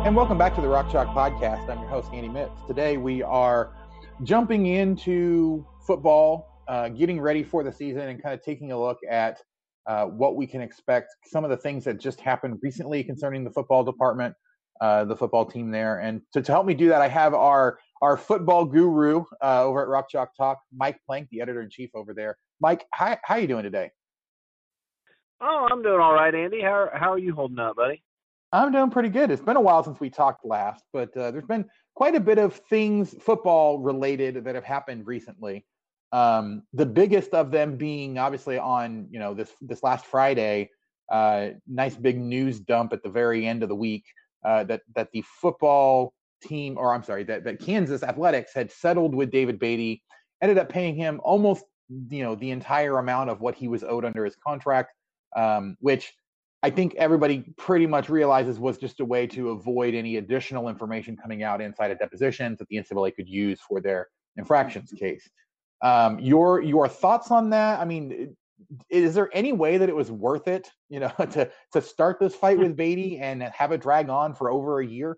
And welcome back to the Rock Chalk Podcast. I'm your host, Andy Mitz. Today we are jumping into football, getting ready for the season, and kind of taking a look at what we can expect, some of the things that just happened recently concerning the football department, the football team there. And to help me do that, I have our football guru over at Rock Chalk Talk, Mike Plank, the editor-in-chief over there. Mike, how are you doing today? Oh, I'm doing all right, Andy. How are you holding up, buddy? I'm doing pretty good. It's been a while since we talked last, but there's been quite a bit of things football related that have happened recently. The biggest of them being obviously on this last Friday, nice big news dump at the very end of the week that the football team, or I'm sorry, that Kansas Athletics had settled with David Beatty, ended up paying him almost the entire amount of what he was owed under his contract, which I think everybody pretty much realizes was just a way to avoid any additional information coming out inside of depositions that the NCAA could use for their infractions case. Your thoughts on that? I mean, is there any way that it was worth it, to start this fight with Beatty and have it drag on for over a year?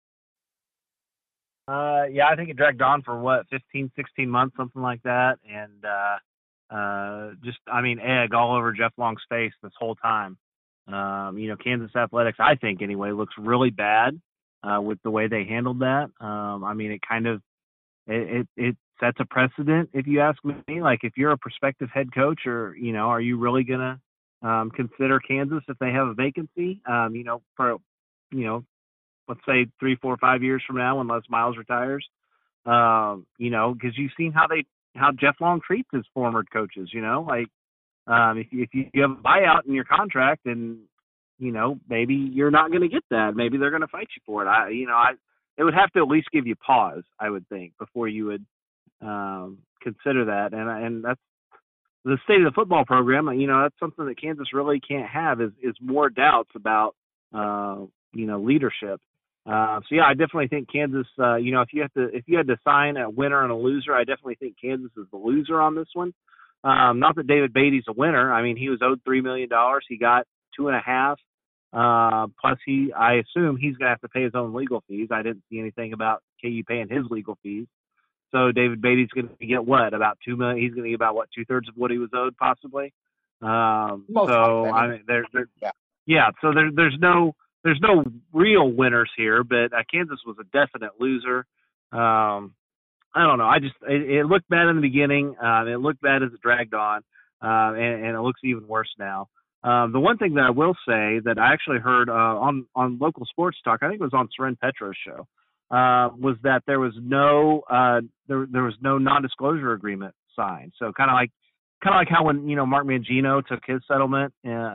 Yeah, I think it dragged on for 15, 16 months, something like that. And egg all over Jeff Long's face this whole time. Kansas Athletics, I think anyway, looks really bad with the way they handled that. It sets a precedent, if you ask me. Like, if you're a prospective head coach, or are you really gonna consider Kansas if they have a vacancy? Let's say 3, 4, 5 years from now, when Les Miles retires. Because you've seen how Jeff Long treats his former coaches. If you have a buyout in your contract, and maybe you're not going to get that, maybe they're going to fight you for it. It would have to at least give you pause, I would think, before you would consider that. And that's the state of the football program. That's something that Kansas really can't have is more doubts about leadership. I definitely think Kansas. If you had to sign a winner and a loser, I definitely think Kansas is the loser on this one. Not that David Beatty's a winner. I mean, he was owed $3 million. He got $2.5 million. Plus, I assume he's going to have to pay his own legal fees. I didn't see anything about KU paying his legal fees. So David Beatty's going to get about $2 million. He's going to get about 2/3 of what he was owed, possibly. So there's no real winners here, but Kansas was a definite loser. I don't know. It looked bad in the beginning. It looked bad as it dragged on, and it looks even worse now. The one thing that I will say that I actually heard on local sports talk, I think it was on Soren Petro's show, was that there was no there was no non-disclosure agreement signed. So kind of like how when Mark Mangino took his settlement,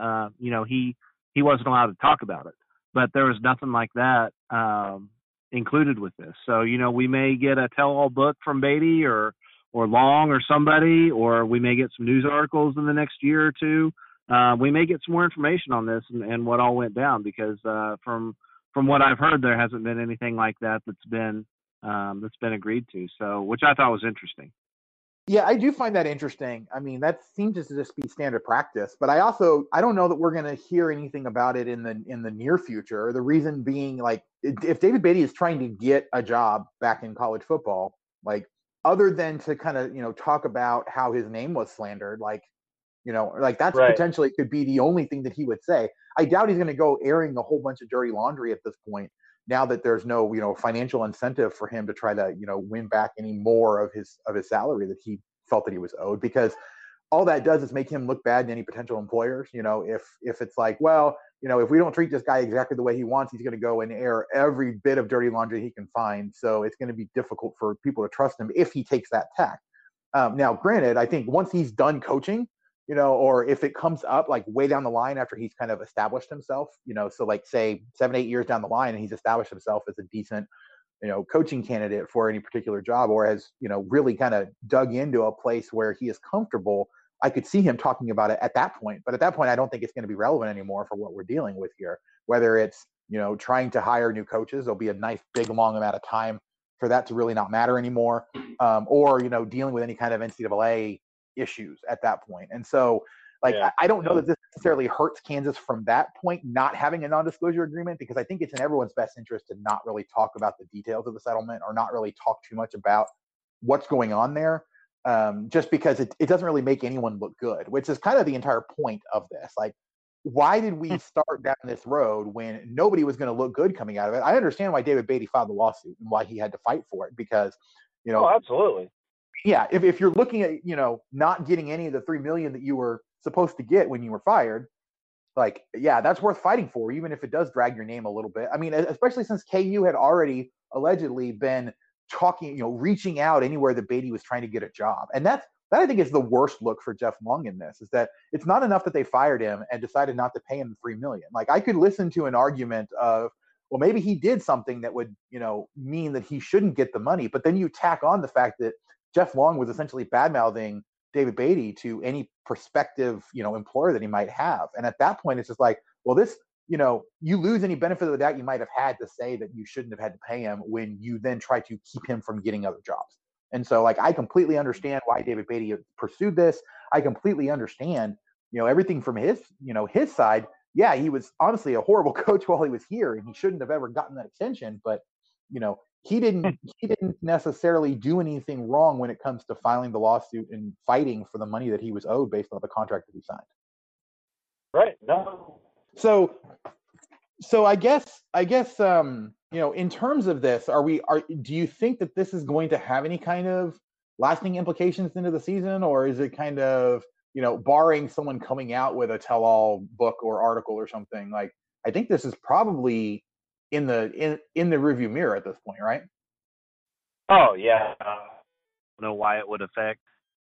he wasn't allowed to talk about it, but there was nothing like that included with this. So, we may get a tell-all book from Beatty or Long or somebody, or we may get some news articles in the next year or two. We may get some more information on this and what all went down, because from what I've heard, there hasn't been anything like that's been agreed to. So, which I thought was interesting. Yeah, I do find that interesting. I mean, that seems to just be standard practice, but I don't know that we're going to hear anything about it in the near future. The reason being, like, if David Beatty is trying to get a job back in college football, like, other than to kind of, talk about how his name was slandered, that's right. Potentially could be the only thing that he would say. I doubt he's going to go airing a whole bunch of dirty laundry at this point, now that there's no, financial incentive for him to try to, win back any more of his salary that he felt that he was owed, because all that does is make him look bad to any potential employers. If it's like, well, if we don't treat this guy exactly the way he wants, he's going to go and air every bit of dirty laundry he can find. So it's going to be difficult for people to trust him if he takes that tack. Now, granted, I think once he's done coaching, or if it comes up like way down the line after he's kind of established himself, so like say 7-8 years down the line and he's established himself as a decent, coaching candidate for any particular job, or has, really kind of dug into a place where he is comfortable, I could see him talking about it at that point. But at that point, I don't think it's going to be relevant anymore for what we're dealing with here. Whether it's, trying to hire new coaches, there'll be a nice big long amount of time for that to really not matter anymore, or, dealing with any kind of NCAA issues at that point. And so Like, Yeah. I don't know that this necessarily hurts Kansas from that point, not having a non-disclosure agreement, because I think it's in everyone's best interest to not really talk about the details of the settlement or not really talk too much about what's going on there, just because it doesn't really make anyone look good, which is kind of the entire point of this. Like, why did we start down this road when nobody was going to look good coming out of it? I understand why David Beatty filed the lawsuit and why he had to fight for it, because, Oh, absolutely. Yeah, if you're looking at, not getting any of the $3 million that you were supposed to get when you were fired, like, yeah, that's worth fighting for, even if it does drag your name a little bit. I mean, especially since KU had already allegedly been talking, reaching out anywhere that Beatty was trying to get a job. And that I think is the worst look for Jeff Long in this, is that it's not enough that they fired him and decided not to pay him $3 million. Like, I could listen to an argument of, well, maybe he did something that would, mean that he shouldn't get the money. But then you tack on the fact that Jeff Long was essentially bad-mouthing David Beatty to any prospective, employer that he might have. And at that point, it's just like, well, this, you lose any benefit of the doubt you might have had to say that you shouldn't have had to pay him when you then try to keep him from getting other jobs. And so, like, I completely understand why David Beatty pursued this. I completely understand, everything from his side. Yeah, he was honestly a horrible coach while he was here, and he shouldn't have ever gotten that extension. But, he didn't necessarily do anything wrong when it comes to filing the lawsuit and fighting for the money that he was owed based on the contract that he signed. Right. No. So I guess in terms of this, do you think that this is going to have any kind of lasting implications into the season, or is it kind of, barring someone coming out with a tell-all book or article or something, like, I think this is probably in the rearview mirror at this point, right? Oh yeah. I don't know why it would affect.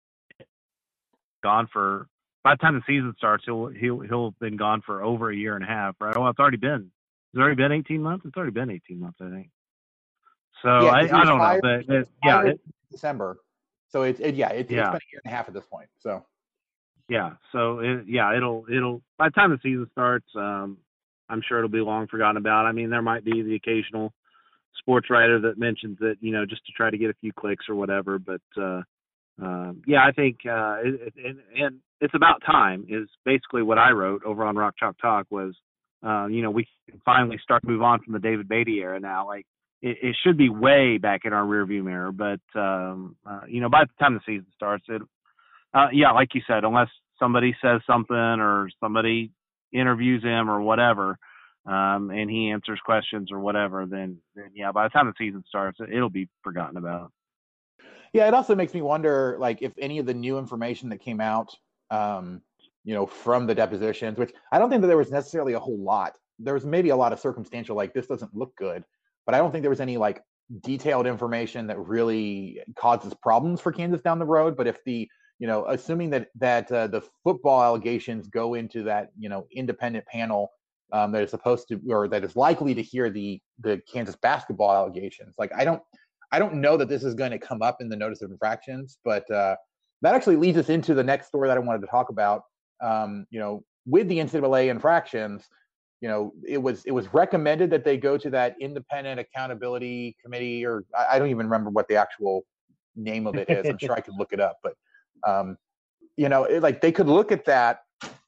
Gone for, by the time the season starts, he'll have been gone for over a year and a half, right? Well, it's already been 18 months. It's already been 18 months, I think. So yeah, I don't know, but December. So it's been a year and a half at this point. So yeah, so it'll by the time the season starts, I'm sure it'll be long forgotten about. I mean, there might be the occasional sports writer that mentions it, just to try to get a few clicks or whatever. But I think and it's about time is basically what I wrote over on Rock Chalk Talk was, we can finally start to move on from the David Beatty era now. Like, it should be way back in our rearview mirror, but by the time the season starts, like you said, unless somebody says something or somebody interviews him or whatever, and he answers questions or whatever, then by the time the season starts, it'll be forgotten about. Yeah, it also makes me wonder, like, if any of the new information that came out, from the depositions, which I don't think that there was necessarily a whole lot. There was maybe a lot of circumstantial, like, this doesn't look good, but I don't think there was any, like, detailed information that really causes problems for Kansas down the road. But if the, assuming that the football allegations go into that, independent panel that is supposed to, or that is likely to hear the Kansas basketball allegations, like, I don't know that this is going to come up in the notice of infractions, but that actually leads us into the next story that I wanted to talk about. With the NCAA infractions, it was recommended that they go to that independent accountability committee, or I don't even remember what the actual name of it is. I'm sure I could look it up, but like, they could look at that,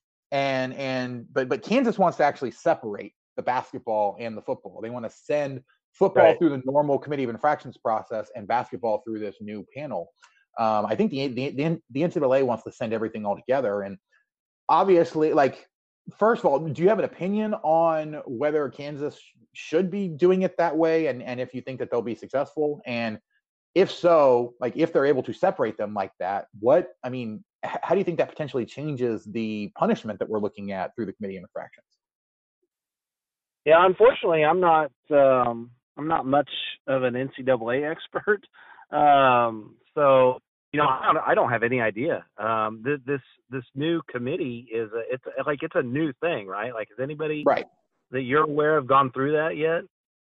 but Kansas wants to actually separate the basketball and the football. They want to send football through the normal committee of infractions process and basketball through this new panel. I think the NCAA wants to send everything all together. And obviously, like, first of all, do you have an opinion on whether Kansas should be doing it that way, and if you think that they'll be successful? And if so, like, if they're able to separate them like that, how do you think that potentially changes the punishment that we're looking at through the committee of infractions? Yeah, unfortunately, I'm not much of an NCAA expert, so I don't have any idea. This new committee it's a new thing, right? Like, has anybody that you're aware of gone through that yet?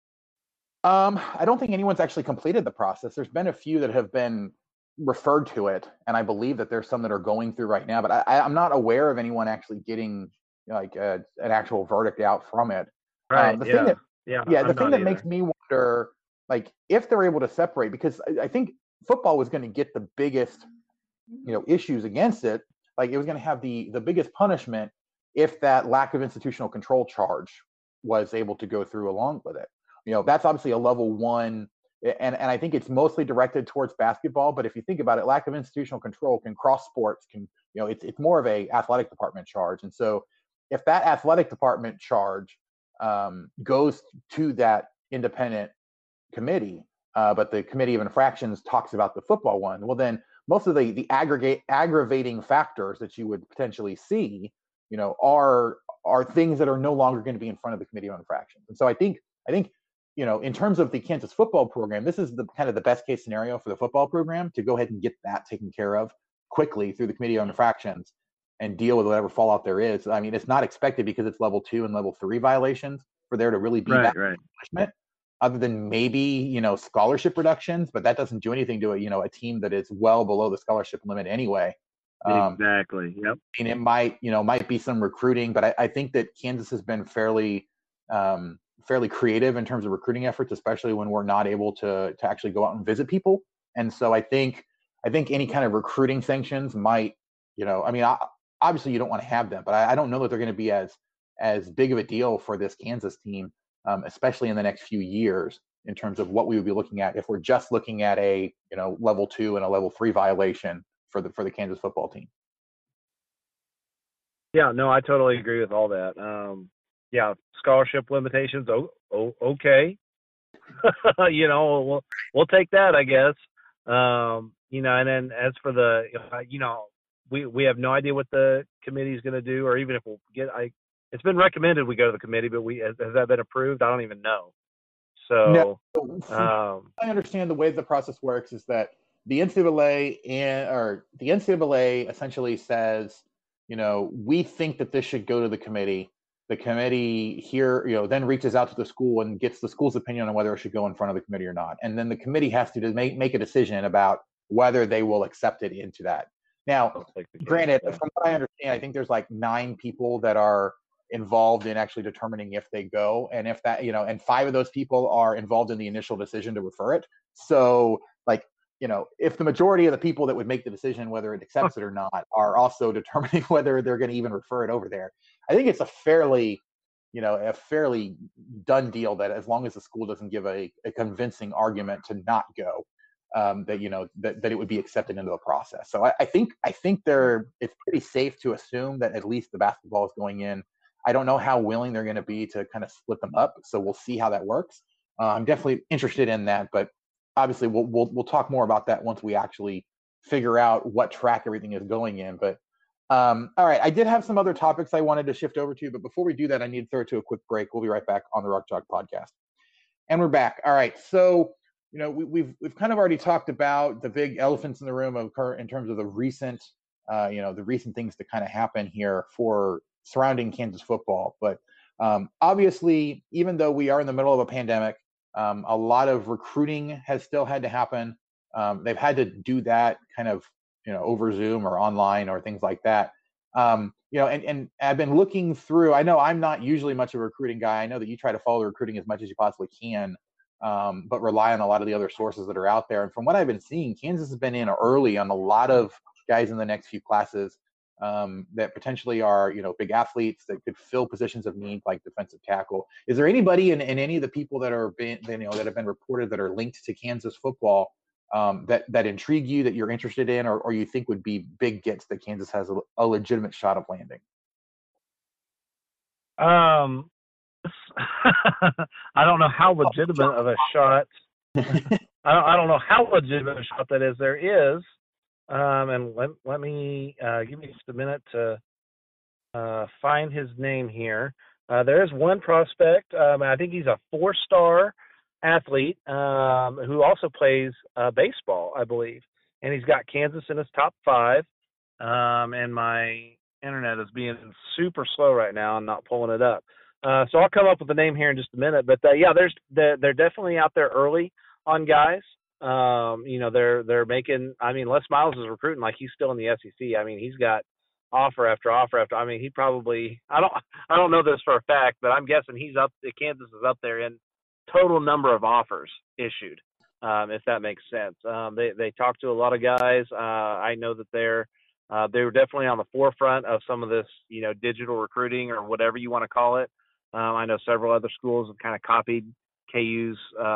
I don't think anyone's actually completed the process. There's been a few that have been referred to it, and I believe that there's some that are going through right now, but I'm not aware of anyone actually getting, like, an actual verdict out from it. Right. The thing that makes me wonder, like, if they're able to separate, because I think football was going to get the biggest, issues against it, like it was going to have the biggest punishment if that lack of institutional control charge was able to go through along with it. That's obviously a level 1, and I think it's mostly directed towards basketball. But if you think about it, lack of institutional control can cross sports. It's more of a athletic department charge. And so if that athletic department charge goes to that independent committee, but the committee of infractions talks about the football one, well, then most of the aggravating factors that you would potentially see, are things that are no longer going to be in front of the committee on infractions. And so I think, in terms of the Kansas football program, this is the kind of the best case scenario for the football program to go ahead and get that taken care of quickly through the committee on infractions and deal with whatever fallout there is. I mean, it's not expected because it's level 2 and level 3 violations for there to really be that punishment, other than maybe, scholarship reductions, but that doesn't do anything to a team that is well below the scholarship limit anyway. Exactly. Yep. And it might be some recruiting, but I think that Kansas has been fairly creative in terms of recruiting efforts, especially when we're not able to actually go out and visit people. And so I think any kind of recruiting sanctions might, obviously you don't want to have them, but I don't know that they're going to be as big of a deal for this Kansas team, especially in the next few years, in terms of what we would be looking at if we're just looking at a level 2 and a level 3 violation for the Kansas football team. Yeah, no, I totally agree with all that. Scholarship limitations. Okay. We'll take that, I guess. And then as for the, we have no idea what the committee is going to do, or even if we'll get, it's been recommended we go to the committee, but has that been approved? I don't even know. So no. I understand the way the process works is that the NCAA essentially says, we think that this should go to the committee. The committee here, then reaches out to the school and gets the school's opinion on whether it should go in front of the committee or not. And then the committee has to make a decision about whether they will accept it into that. Now, granted, from what I understand, I think there's like 9 people that are involved in actually determining if they go. And if that, and 5 of those people are involved in the initial decision to refer it. So if the majority of the people that would make the decision whether it accepts it or not are also determining whether they're going to even refer it over there, I think it's a fairly done deal that as long as the school doesn't give a convincing argument to not go, that it would be accepted into the process. So I think it's pretty safe to assume that at least the basketball is going in. I don't know how willing they're going to be to kind of split them up, so we'll see how that works. I'm definitely interested in that, but obviously we'll talk more about that once we actually figure out what track everything is going in. But all right, I did have some other topics I wanted to shift over to, but before we do that, I need to throw it to a quick break. We'll be right back on the Rock Chalk Podcast. And we're back. All right, so we've kind of already talked about the big elephants in the room in terms of the recent things that kind of happen here for surrounding Kansas football. But obviously, even though we are in the middle of a pandemic, a lot of recruiting has still had to happen. They've had to do that kind of, over Zoom or online or things like that. And I've been looking through, I know I'm not usually much of a recruiting guy. I know that you try to follow the recruiting as much as you possibly can, but rely on a lot of the other sources that are out there. And from what I've been seeing, Kansas has been in early on a lot of guys in the next few classes that potentially are, big athletes that could fill positions of need like defensive tackle. Is there anybody in any of the people that that have been reported that are linked to Kansas football that intrigue you, that you're interested in, or you think would be big gets that Kansas has a legitimate shot of landing? I don't know how legitimate of a shot. I don't know how legitimate a shot that is. There is. And let me give me just a minute to find his name here. There is one prospect. I think he's a 4-star athlete who also plays baseball, I believe. And he's got Kansas in his top 5. And my internet is being super slow right now. I'm not pulling it up. So I'll come up with the name here in just a minute. But they're definitely out there early on guys. They're making, Les Miles is recruiting like he's still in the SEC. He's got offer after offer after. He probably, I don't know this for a fact, but I'm guessing Kansas is up there in total number of offers issued, if that makes sense. They talk to a lot of guys. I know that they're They were definitely on the forefront of some of this, digital recruiting or whatever you want to call it. I know several other schools have kind of copied KU's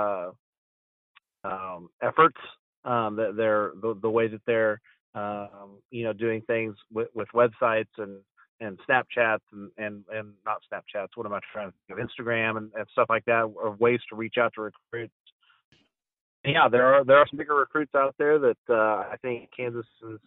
efforts. The way that they're doing things with websites and Snapchats and not Snapchats. What am I trying to think of? Instagram and stuff like that, or ways to reach out to recruits. And yeah, there are some bigger recruits out there that I think Kansas is.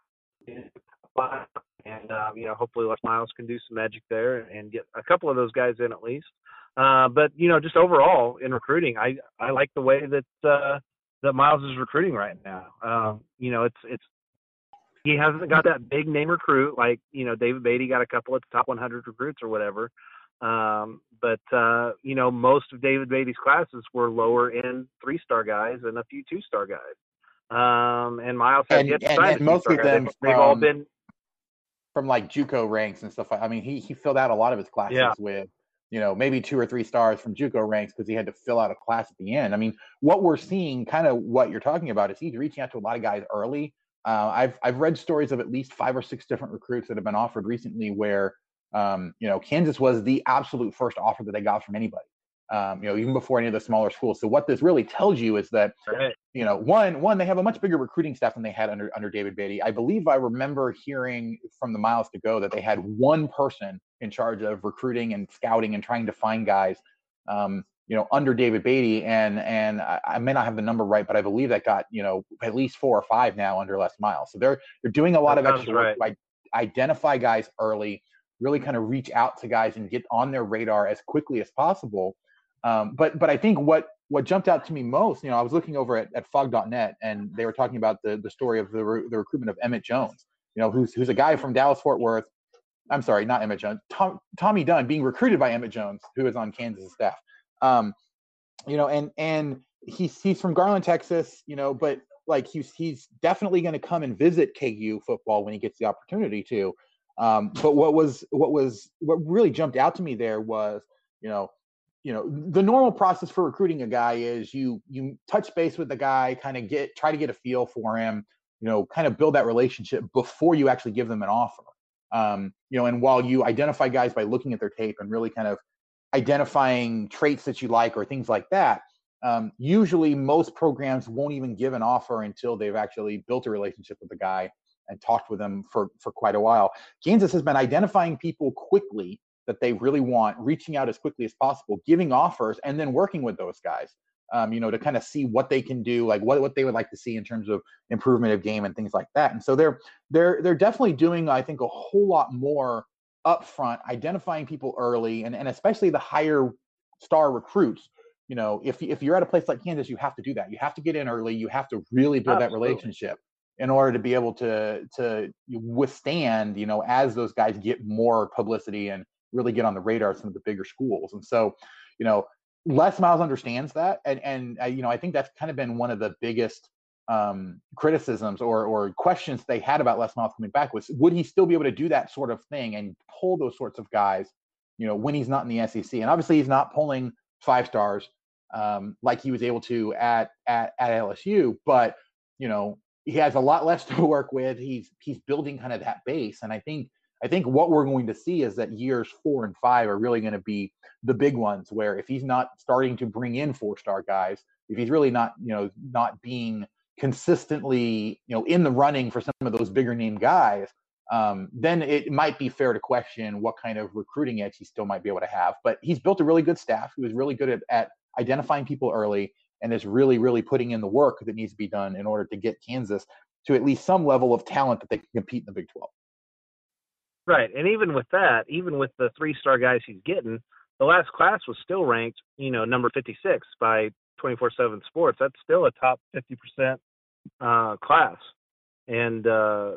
And hopefully Les Miles can do some magic there and get a couple of those guys in at least. But just overall in recruiting, I like the way that Miles is recruiting right now. It's he hasn't got that big name recruit like David Beatty got a couple of top 100 recruits or whatever. But most of David Beatty's classes were lower end 3-star guys and a few 2-star guys. And Miles has yet to sign and most of them they've all been from like JUCO ranks and stuff. I mean, he filled out a lot of his classes with, maybe 2 or 3 stars from JUCO ranks because he had to fill out a class at the end. I mean, what we're seeing, kind of what you're talking about, is he's reaching out to a lot of guys early. I've read stories of at least 5 or 6 different recruits that have been offered recently where, Kansas was the absolute first offer that they got from anybody. Even before any of the smaller schools. So what this really tells you is that, one, they have a much bigger recruiting staff than they had under David Beatty. I believe I remember hearing from the Miles to Go that they had one person in charge of recruiting and scouting and trying to find guys, under David Beatty. And I may not have the number right, but I believe that got, at least 4 or 5 now under Les Miles. So they're doing a lot of extra work to identify guys early, really kind of reach out to guys and get on their radar as quickly as possible. But I think what jumped out to me most, I was looking over at fog.net and they were talking about the story of the recruitment of Emmett Jones, who's a guy from Dallas-Fort Worth. I'm sorry, not Emmett Jones. Tommy Dunn being recruited by Emmett Jones, who is on Kansas staff. And he's from Garland, Texas, but like he's definitely going to come and visit KU football when he gets the opportunity to. But what really jumped out to me there was, the normal process for recruiting a guy is you touch base with the guy, kind of try to get a feel for him, kind of build that relationship before you actually give them an offer. And while you identify guys by looking at their tape and really kind of identifying traits that you like or things like that, usually most programs won't even give an offer until they've actually built a relationship with the guy and talked with them for quite a while. Kansas has been identifying people quickly that they really want, reaching out as quickly as possible, giving offers, and then working with those guys, to kind of see what they can do, like what they would like to see in terms of improvement of game and things like that. And so they're definitely doing, I think, a whole lot more upfront, identifying people early, and especially the higher star recruits. If you're at a place like Kansas, you have to do that. You have to get in early. You have to really build that relationship in order to be able to withstand, as those guys get more publicity and really get on the radar of some of the bigger schools. And so, Les Miles understands that. And I think that's kind of been one of the biggest criticisms or questions they had about Les Miles coming back was, would he still be able to do that sort of thing and pull those sorts of guys, when he's not in the SEC? And obviously he's not pulling 5 stars like he was able to at LSU, but, he has a lot less to work with. He's building kind of that base. And I think what we're going to see is that years 4 and 5 are really going to be the big ones, where if he's not starting to bring in 4-star guys, if he's really not being consistently, in the running for some of those bigger name guys, then it might be fair to question what kind of recruiting edge he still might be able to have. But he's built a really good staff. He was really good at identifying people early, and is really, really putting in the work that needs to be done in order to get Kansas to at least some level of talent that they can compete in the Big 12. Right. And even with that, even with the 3-star guys he's getting, the last class was still ranked, number 56 by 24/7 Sports. That's still a top 50% class. And so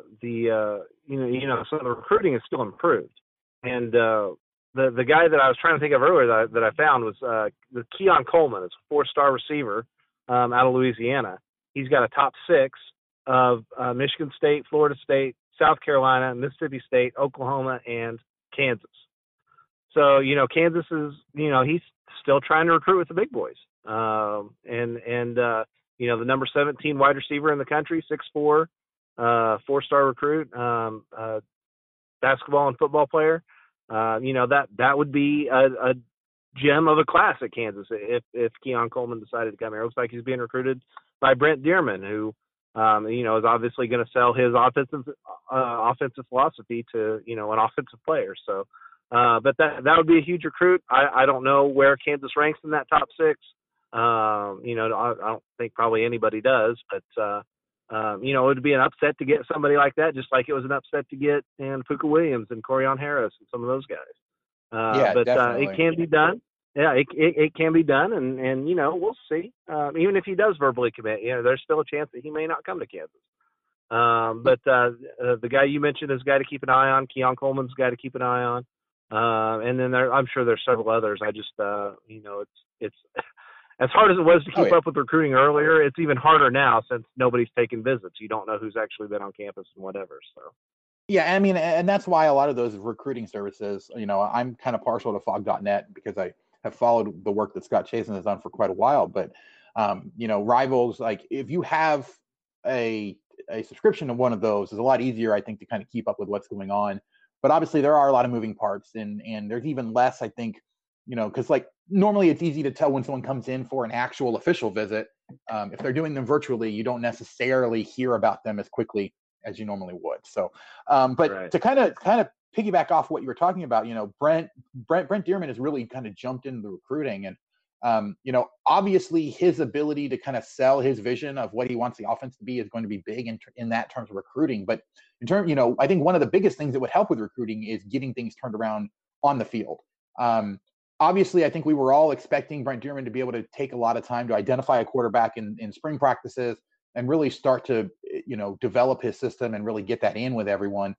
the recruiting is still improved. And the guy that I was trying to think of earlier that I found was the Keon Coleman. It's a 4-star receiver out of Louisiana. He's got a top 6 of Michigan State, Florida State, South Carolina, Mississippi State, Oklahoma, and Kansas. So, Kansas is, he's still trying to recruit with the big boys. The number 17 wide receiver in the country, 6'4", 4-star recruit, basketball and football player. That would be a gem of a class at Kansas if Keon Coleman decided to come here. It looks like he's being recruited by Brent Dearman, who is obviously going to sell his offensive philosophy to an offensive player. So, but that would be a huge recruit. I don't know where Kansas ranks in that top 6. I don't think probably anybody does, but it would be an upset to get somebody like that, just like it was an upset to get Fuka Williams and Corian Harris and some of those guys. But it can be done. Yeah, it can be done, and we'll see. Even if he does verbally commit, there's still a chance that he may not come to Kansas. But the guy you mentioned is a guy to keep an eye on. Keon Coleman's a guy to keep an eye on. And then I'm sure there's several others. I just, it's as hard as it was to keep up with recruiting earlier, it's even harder now since nobody's taken visits. You don't know who's actually been on campus and whatever. So. Yeah, I mean, and that's why a lot of those recruiting services, I'm kind of partial to Fog.net because I have followed the work that Scott Chasen has done for quite a while. But, Rivals, like if you have a subscription to one of those, is a lot easier, I think, to kind of keep up with what's going on. But obviously there are a lot of moving parts and there's even less, I think, because like normally it's easy to tell when someone comes in for an actual official visit. If they're doing them virtually, you don't necessarily hear about them as quickly as you normally would. So, but right. To kind of piggyback off what you were talking about, Brent Dearman has really kind of jumped into the recruiting and, obviously his ability to kind of sell his vision of what he wants the offense to be is going to be big in that terms of recruiting. But in terms, I think one of the biggest things that would help with recruiting is getting things turned around on the field. Obviously, I think we were all expecting Brent Dearman to be able to take a lot of time to identify a quarterback in spring practices and really start to, develop his system and really get that in with everyone.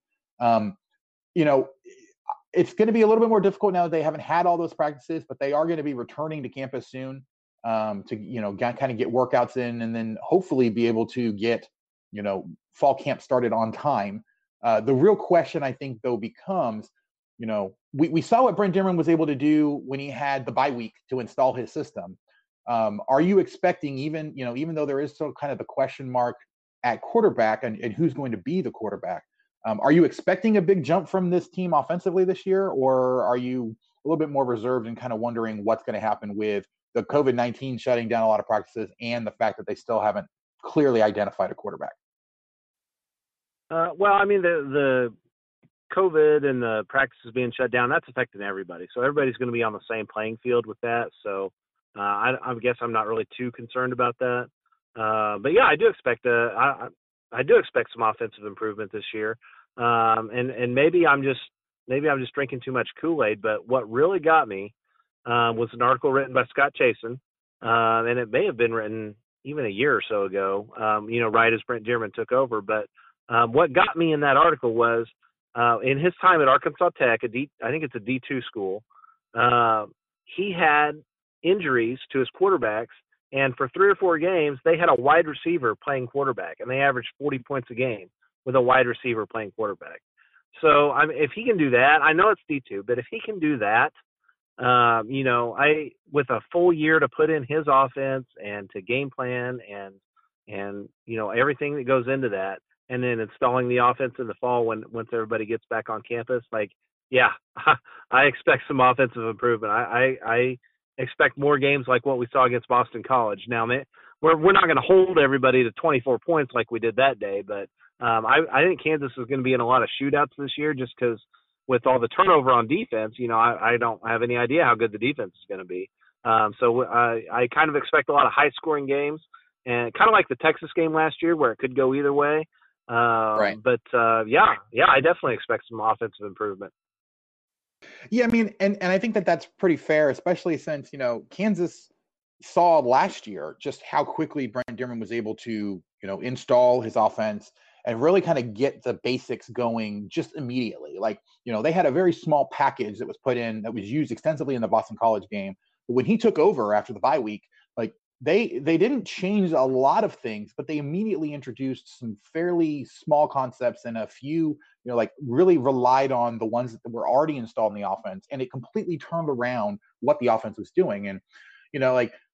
It's going to be a little bit more difficult now that they haven't had all those practices, but they are going to be returning to campus soon to, kind of get workouts in and then hopefully be able to get, fall camp started on time. The real question, I think, though, becomes, we saw what Brent Dearman was able to do when he had the bye week to install his system. Are you expecting even though there is still kind of the question mark at quarterback and who's going to be the quarterback, are you expecting a big jump from this team offensively this year, or are you a little bit more reserved and kind of wondering what's going to happen with the COVID-19 shutting down a lot of practices and the fact that they still haven't clearly identified a quarterback? Well, I mean, the COVID and the practices being shut down, that's affecting everybody. So everybody's going to be on the same playing field with that. So I guess I'm not really too concerned about that. But yeah, I do expect some offensive improvement this year. And maybe I'm just drinking too much Kool-Aid. But what really got me was an article written by Scott Chasen, and it may have been written even a year or so ago. Right as Brent Dearman took over. But what got me in that article was in his time at Arkansas Tech, I think it's a D2 school. He had injuries to his quarterbacks. And for 3 or 4 games, they had a wide receiver playing quarterback, and they averaged 40 points a game with a wide receiver playing quarterback. So if he can do that, I know it's D2, but if he can do that, with a full year to put in his offense and to game plan and everything that goes into that, and then installing the offense in the fall once everybody gets back on campus, I expect some offensive improvement. I expect more games like what we saw against Boston College. Now, we're not going to hold everybody to 24 points like we did that day, but I think Kansas is going to be in a lot of shootouts this year just because with all the turnover on defense, I don't have any idea how good the defense is going to be. So I kind of expect a lot of high-scoring games, and kind of like the Texas game last year where it could go either way. Right. But, I definitely expect some offensive improvement. Yeah, I mean, and I think that's pretty fair, especially since, Kansas saw last year just how quickly Brent Dearman was able to, install his offense and really kind of get the basics going just immediately. Like, they had a very small package that was put in that was used extensively in the Boston College game. But when he took over after the bye week, like they didn't change a lot of things, but they immediately introduced some fairly small concepts and a few, really relied on the ones that were already installed in the offense, and it completely turned around what the offense was doing. And,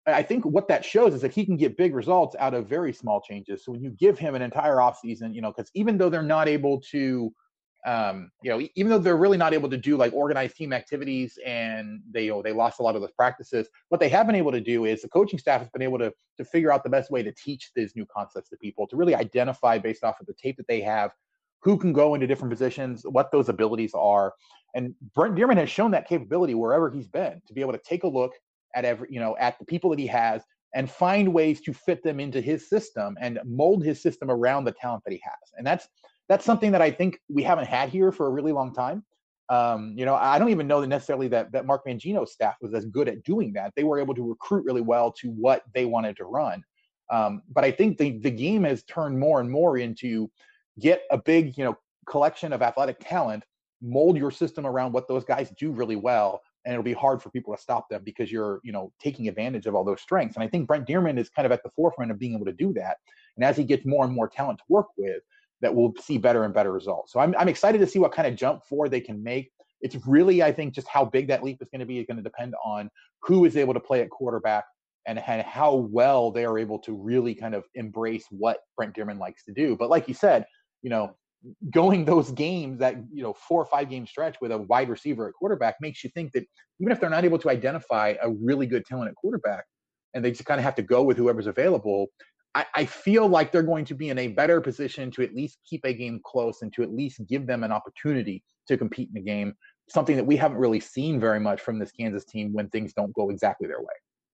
I think what that shows is that he can get big results out of very small changes. So when you give him an entire offseason, because even though they're not able to, even though they're really not able to do like organized team activities and they lost a lot of those practices, what they have been able to do is the coaching staff has been able to figure out the best way to teach these new concepts to people, to really identify based off of the tape that they have, who can go into different positions, what those abilities are. And Brent Dearman has shown that capability wherever he's been, to be able to take a look at at the people that he has and find ways to fit them into his system and mold his system around the talent that he has. And that's something that I think we haven't had here for a really long time. I don't even know that necessarily that Mark Mangino's staff was as good at doing that. They were able to recruit really well to what they wanted to run. But I think the game has turned more and more into get a big, collection of athletic talent, mold your system around what those guys do really well, and it'll be hard for people to stop them because you're, taking advantage of all those strengths. And I think Brent Dearman is kind of at the forefront of being able to do that. And as he gets more and more talent to work with, that we'll see better and better results. So I'm excited to see what kind of jump forward they can make. It's really, I think, just how big that leap is going to be is going to depend on who is able to play at quarterback and how well they are able to really kind of embrace what Brent Dearman likes to do. But like you said, going those games, that 4 or 5 game stretch with a wide receiver at quarterback makes you think that even if they're not able to identify a really good talent at quarterback and they just kind of have to go with whoever's available, I feel like they're going to be in a better position to at least keep a game close and to at least give them an opportunity to compete in the game, something that we haven't really seen very much from this Kansas team when things don't go exactly their way.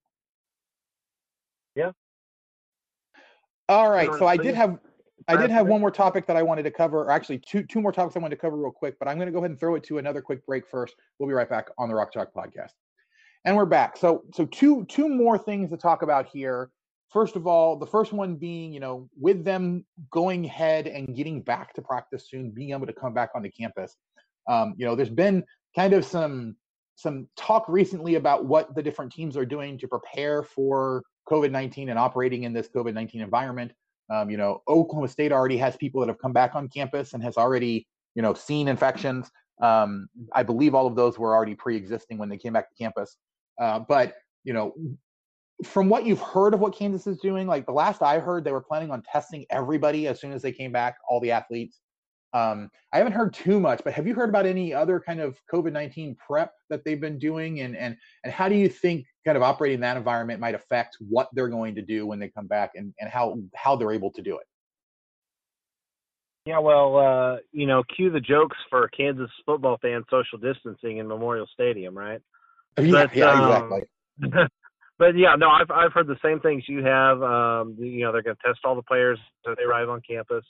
Yeah. All right. So I did have one more topic that I wanted to cover, or actually two more topics I wanted to cover real quick, but I'm going to go ahead and throw it to another quick break first. We'll be right back on the Rock Chalk Podcast. And we're back. So two more things to talk about here. First of all, the first one being, with them going ahead and getting back to practice soon, being able to come back onto campus. There's been kind of some talk recently about what the different teams are doing to prepare for COVID-19 and operating in this COVID-19 environment. Oklahoma State already has people that have come back on campus and has already, seen infections. I believe all of those were already pre-existing when they came back to campus. But from what you've heard of what Kansas is doing, like the last I heard, they were planning on testing everybody as soon as they came back, all the athletes. I haven't heard too much, but have you heard about any other kind of COVID-19 prep that they've been doing? And how do you think kind of operating in that environment might affect what they're going to do when they come back and how they're able to do it? Yeah, well, cue the jokes for Kansas football fans, social distancing in Memorial Stadium, right? Yeah, exactly. But yeah, no, I've heard the same things you have. They're going to test all the players as they arrive on campus.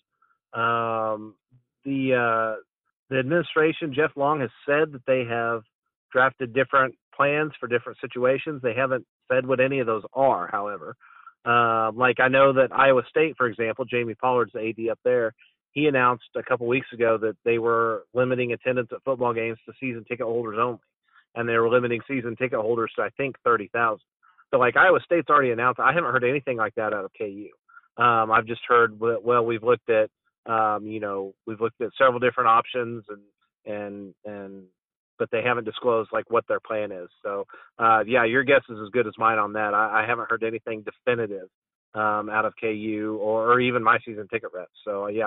The administration, Jeff Long, has said that they have drafted different plans for different situations. They haven't said what any of those are, however. Like I know that Iowa State, for example, Jamie Pollard's the AD up there, he announced a couple weeks ago that they were limiting attendance at football games to season ticket holders only. And they were limiting season ticket holders to, I think, 30,000. So, like, Iowa State's already announced. I haven't heard anything like that out of KU. I've just heard, well, we've looked at several different options, but they haven't disclosed, like, what their plan is. So, yeah, your guess is as good as mine on that. I haven't heard anything definitive out of KU or even my season ticket reps. So, yeah,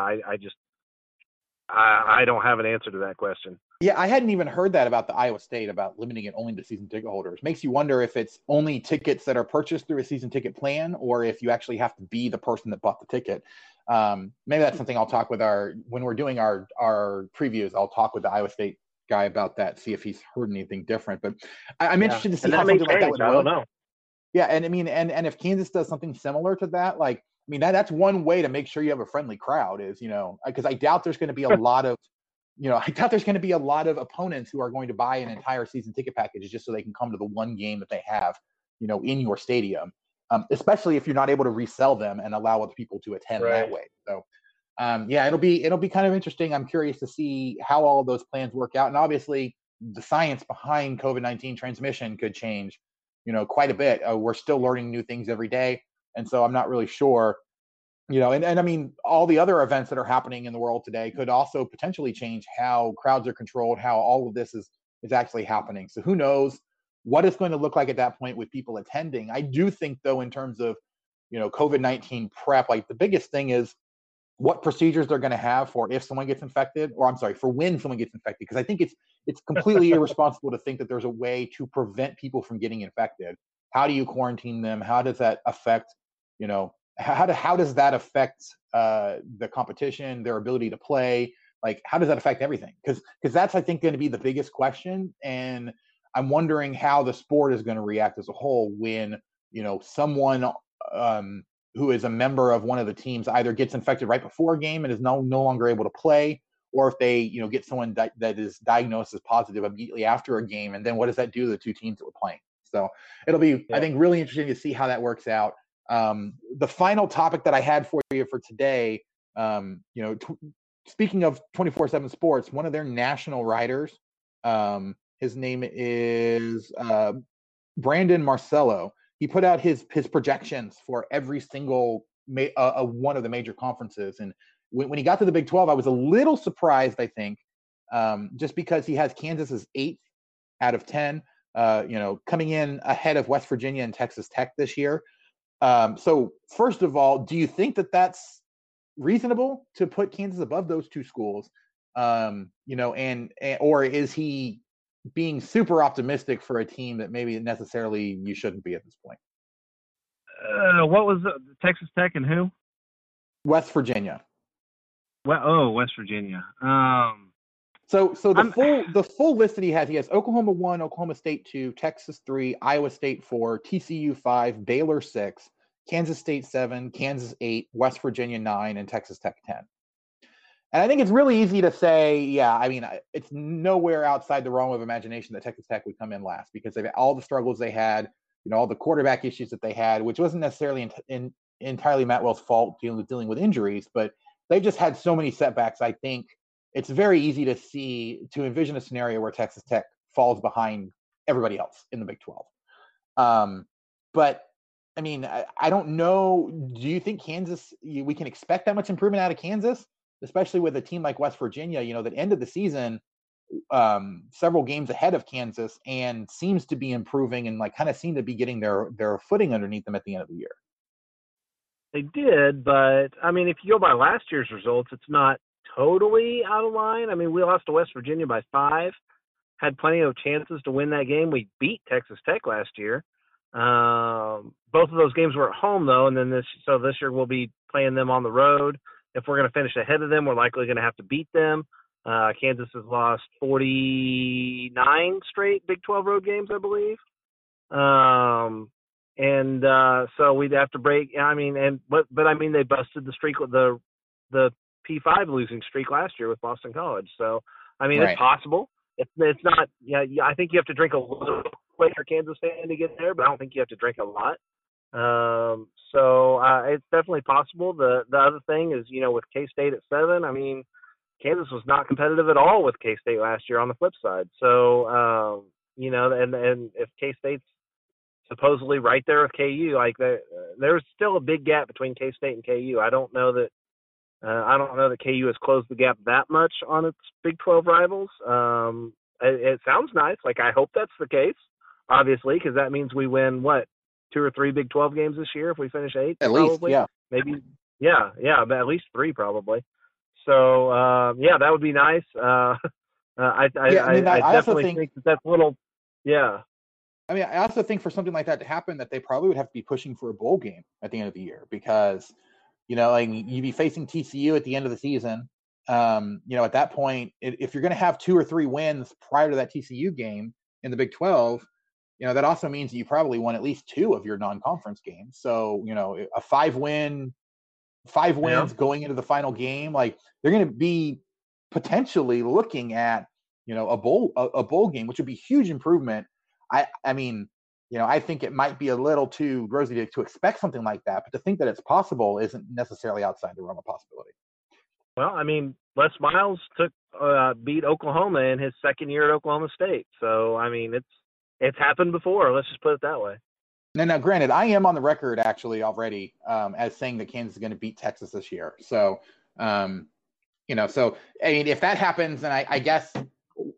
I don't have an answer to that question. Yeah, I hadn't even heard that about the Iowa State, about limiting it only to season ticket holders. Makes you wonder if it's only tickets that are purchased through a season ticket plan or if you actually have to be the person that bought the ticket. Maybe that's something I'll talk with when we're doing our previews, I'll talk with the Iowa State guy about that, see if he's heard anything different. But I'm interested to see how something like that would work. I don't know. Yeah, and I mean, and if Kansas does something similar to that, like, I mean, that's one way to make sure you have a friendly crowd is, because I doubt there's going to be a lot of, opponents who are going to buy an entire season ticket package just so they can come to the one game that they have, in your stadium, especially if you're not able to resell them and allow other people to attend that way. So, yeah, it'll be kind of interesting. I'm curious to see how all of those plans work out. And obviously the science behind COVID-19 transmission could change, quite a bit. We're still learning new things every day. And so I'm not really sure, and I mean, all the other events that are happening in the world today could also potentially change how crowds are controlled, how all of this is actually happening. So who knows? what it's going to look like at that point with people attending. I do think, though, in terms of, COVID-19 prep, like the biggest thing is what procedures they're going to have for if someone gets infected, or I'm sorry, for when someone gets infected. Because I think it's completely irresponsible to think that there's a way to prevent people from getting infected. How do you quarantine them? How does that affect, how does that affect the competition, their ability to play? Like, how does that affect everything? Because that's, I think, going to be the biggest question. And I'm wondering how the sport is going to react as a whole when, someone who is a member of one of the teams either gets infected right before a game and is no longer able to play, or if they, get someone that is diagnosed as positive immediately after a game. And then what does that do to the two teams that were playing? So it'll be, I think, really interesting to see how that works out. The final topic that I had for you for today, speaking of 24/7 Sports, one of their national writers, his name is Brandon Marcello. He put out his projections for every single one of the major conferences. And when he got to the Big 12, I was a little surprised, I think, just because he has Kansas as 8th out of 10, coming in ahead of West Virginia and Texas Tech this year. So first of all, do you think that that's reasonable to put Kansas above those two schools? Or is he being super optimistic for a team that maybe necessarily you shouldn't be at this point? What was Texas Tech and who? West Virginia. West Virginia. So the full list that he has Oklahoma 1, Oklahoma State 2, Texas 3, Iowa State 4, TCU 5, Baylor 6, Kansas State 7, Kansas 8, West Virginia 9, and Texas Tech 10. And I think it's really easy to say, it's nowhere outside the realm of imagination that Texas Tech would come in last because they've all the struggles they had, all the quarterback issues that they had, which wasn't necessarily entirely Matt Wells' fault dealing with injuries, but they've just had so many setbacks. I think it's very easy to envision a scenario where Texas Tech falls behind everybody else in the Big 12. But I don't know. Do you think Kansas, we can expect that much improvement out of Kansas? Especially with a team like West Virginia, that ended the season several games ahead of Kansas and seems to be improving and kind of seem to be getting their footing underneath them at the end of the year. They did, but if you go by last year's results, it's not totally out of line. We lost to West Virginia by 5, had plenty of chances to win that game. We beat Texas Tech last year. Both of those games were at home though, and then this year we'll be playing them on the road. If we're going to finish ahead of them, we're likely going to have to beat them. Kansas has lost 49 straight Big 12 road games, I believe. So we'd have to break. They busted the streak with the P5 losing streak last year with Boston College. So right. It's possible. It's not. Yeah, I think you have to drink a little bit for Kansas fan to get there, but I don't think you have to drink a lot. It's definitely possible. The other thing is, with K-State at 7, Kansas was not competitive at all with K-State last year on the flip side. So, and if K-State's supposedly right there with KU, there's still a big gap between K-State and KU. I don't know that KU has closed the gap that much on its Big 12 rivals. It sounds nice. I hope that's the case, obviously, because that means we win 2 or 3 Big 12 games this year if we finish 8th. At probably. Least, yeah. Maybe, yeah, but at least 3 probably. So, that would be nice. I definitely think that's a little, yeah. I also think for something like that to happen, that they probably would have to be pushing for a bowl game at the end of the year because, you'd be facing TCU at the end of the season. At that point, if you're going to have 2 or 3 wins prior to that TCU game in the Big 12, that also means that you probably won at least 2 of your non-conference games. So, a 5 wins going into the final game, they're going to be potentially looking at, a bowl game, which would be huge improvement. I think it might be a little too rosy to expect something like that, but to think that it's possible isn't necessarily outside the realm of possibility. Well, Les Miles beat Oklahoma in his second year at Oklahoma State. So, it's happened before. Let's just put it that way. Now, granted, I am on the record actually already as saying that Kansas is going to beat Texas this year. So, if that happens, then I guess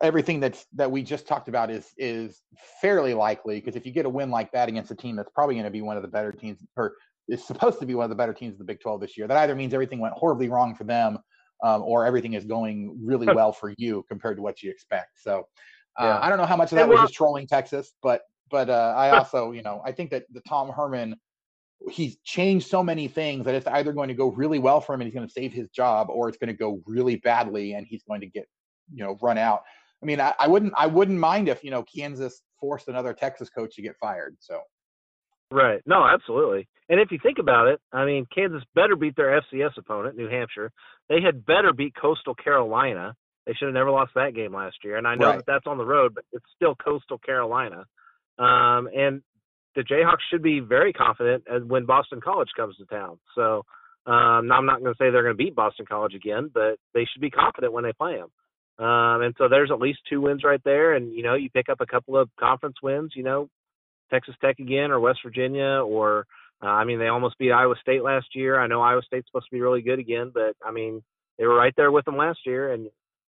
everything that we just talked about is fairly likely, because if you get a win like that against a team that's probably going to be one of the better teams, or is supposed to be one of the better teams of the Big 12 this year, that either means everything went horribly wrong for them, or everything is going really well for you compared to what you expect. So I don't know how much of that was just trolling Texas, but I also, I think that the Tom Herman, he's changed so many things that it's either going to go really well for him and he's going to save his job, or it's going to go really badly and he's going to get, run out. I mean, I wouldn't mind if, Kansas forced another Texas coach to get fired. So. Right. No, absolutely. And if you think about it, I mean, Kansas better beat their FCS opponent, New Hampshire. They had better beat Coastal Carolina. They should have never lost that game last year. And I know that that's on the road, but it's still Coastal Carolina. And the Jayhawks should be very confident when Boston College comes to town. So I'm not going to say they're going to beat Boston College again, but they should be confident when they play them. And so there's at least 2 wins right there. And, you pick up a couple of conference wins, Texas Tech again, or West Virginia, or, they almost beat Iowa State last year. I know Iowa State's supposed to be really good again, but, they were right there with them last year. And,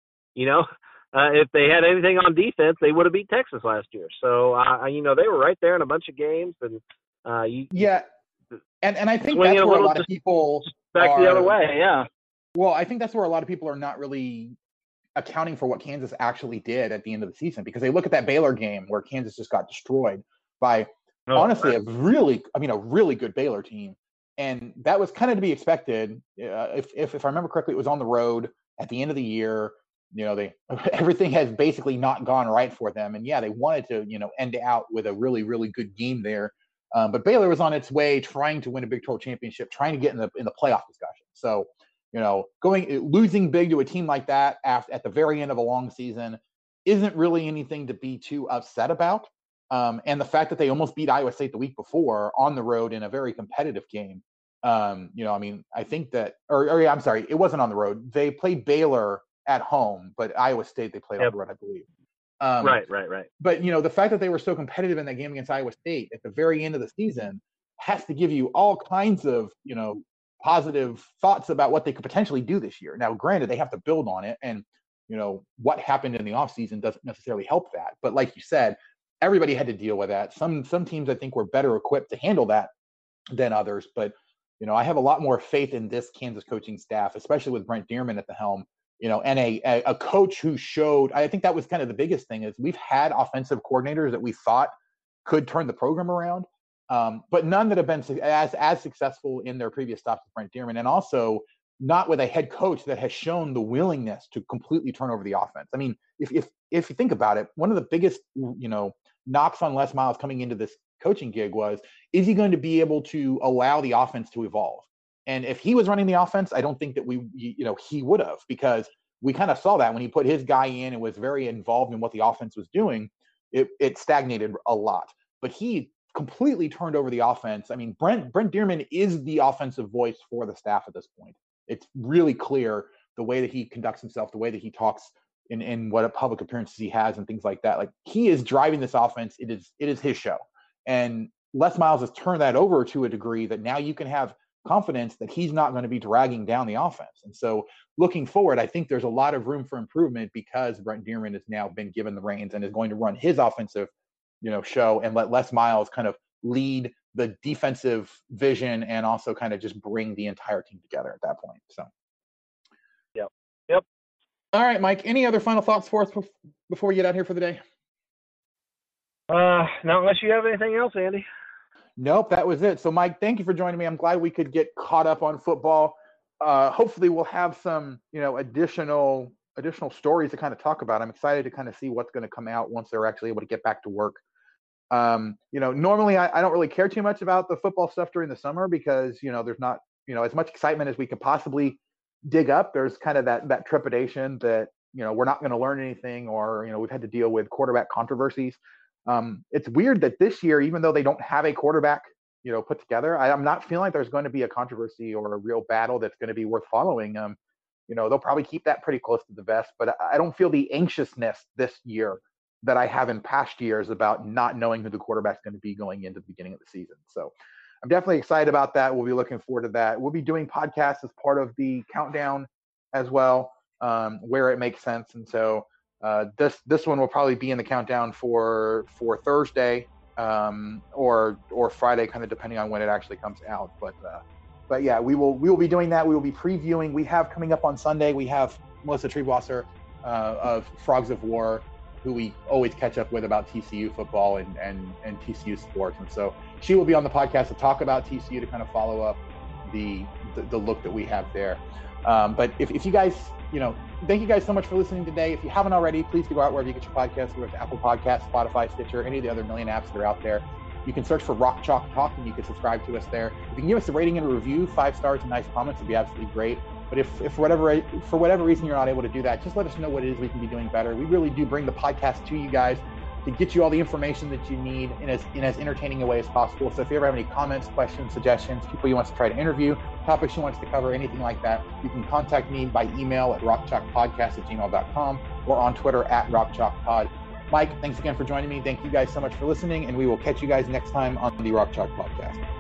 if they had anything on defense, they would have beat Texas last year. So, they were right there in a bunch of games. And and I think that's where a lot of people back the other way, yeah. Well, I think that's where a lot of people are not really accounting for what Kansas actually did at the end of the season, because they look at that Baylor game where Kansas just got destroyed by honestly a really good Baylor team. And that was kind of to be expected. If I remember correctly, it was on the road at the end of the year. Everything has basically not gone right for them. And they wanted to, end out with a really, really good game there. But Baylor was on its way trying to win a Big 12 championship, trying to get in the playoff discussion. So, losing big to a team like that at the very end of a long season isn't really anything to be too upset about. And the fact that they almost beat Iowa State the week before on the road in a very competitive game, I think that, I'm sorry, it wasn't on the road. They played Baylor at home, but Iowa State they played on the road, I believe. Right. But the fact that they were so competitive in that game against Iowa State at the very end of the season has to give you all kinds of positive thoughts about what they could potentially do this year. Now, granted, they have to build on it, and what happened in the offseason doesn't necessarily help that. But like you said, everybody had to deal with that. Some teams I think were better equipped to handle that than others. But I have a lot more faith in this Kansas coaching staff, especially with Brent Dearman at the helm. And a coach who showed, I think that was kind of the biggest thing, is we've had offensive coordinators that we thought could turn the program around, but none that have been as successful in their previous stops with Brent Dearman, and also not with a head coach that has shown the willingness to completely turn over the offense. I mean, if you think about it, one of the biggest, knocks on Les Miles coming into this coaching gig was, is he going to be able to allow the offense to evolve? And if he was running the offense, I don't think that he would have, because we kind of saw that when he put his guy in and was very involved in what the offense was doing, it stagnated a lot. But he completely turned over the offense. I mean, Brent Dearman is the offensive voice for the staff at this point. It's really clear the way that he conducts himself, the way that he talks in what public appearances he has and things like that. Like, he is driving this offense. It is his show. And Les Miles has turned that over to a degree that now you can have confidence that he's not going to be dragging down the offense. And so looking forward, I think there's a lot of room for improvement, because Brent Dearman has now been given the reins and is going to run his offensive, show, and let Les Miles kind of lead the defensive vision and also kind of just bring the entire team together at that point. So. Yep. All right, Mike, any other final thoughts for us before we get out here for the day? Not unless you have anything else, Andy. Nope, that was it. So, Mike, thank you for joining me. I'm glad we could get caught up on football. Hopefully we'll have some, additional stories to kind of talk about. I'm excited to kind of see what's going to come out once they're actually able to get back to work. Normally I don't really care too much about the football stuff during the summer, because, there's not, as much excitement as we could possibly dig up. There's kind of that trepidation that, we're not going to learn anything, or, we've had to deal with quarterback controversies. It's weird that this year, even though they don't have a quarterback, put together, I'm not feeling like there's going to be a controversy or a real battle that's going to be worth following. They'll probably keep that pretty close to the vest, but I don't feel the anxiousness this year that I have in past years about not knowing who the quarterback's going to be going into the beginning of the season. So I'm definitely excited about that. We'll be looking forward to that. We'll be doing podcasts as part of the countdown as well, where it makes sense. And so, This one will probably be in the countdown for Thursday or Friday, kind of depending on when it actually comes out. But yeah, we will be doing that. We will be previewing. We have coming up on Sunday. We have Melissa Triebwasser of Frogs of War, who we always catch up with about TCU football and TCU sports, and so she will be on the podcast to talk about TCU to kind of follow up the look that we have there. But if you guys, thank you guys so much for listening today. If you haven't already, please go out wherever you get your podcasts, whether it's Apple Podcasts, Spotify, Stitcher, any of the other million apps that are out there. You can search for Rock Chalk Talk and you can subscribe to us there. If you can give us a rating and a review, 5 stars and nice comments, it'd be absolutely great. But if for whatever reason you're not able to do that, just let us know what it is we can be doing better. We really do bring the podcast to you guys to get you all the information that you need in as entertaining a way as possible. So if you ever have any comments, questions, suggestions, people you want to try to interview, topics you want us to cover, anything like that, you can contact me by email at rockchalkpodcast@gmail.com or on Twitter @rockchalkpod. Mike, thanks again for joining me. Thank you guys so much for listening, and we will catch you guys next time on the Rock Chalk Podcast.